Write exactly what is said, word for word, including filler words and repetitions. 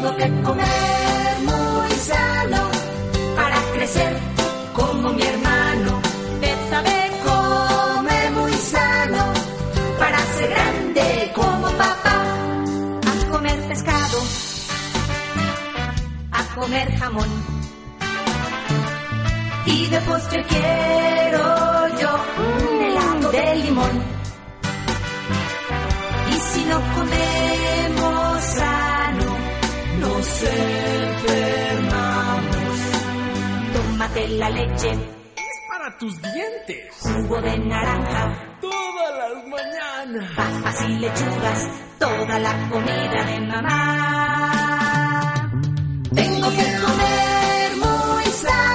Tengo que comer muy sano para crecer como mi hermano. Betsabe come muy sano para ser grande como papá. A comer pescado, a comer jamón, y de postre quiero yo un helado de limón. Y si no comemos sano, nos enfermamos. Tómate la leche, es para tus dientes. Jugo de naranja, todas las mañanas. Papas y lechugas, toda la comida de mamá. Tengo que comer muy sano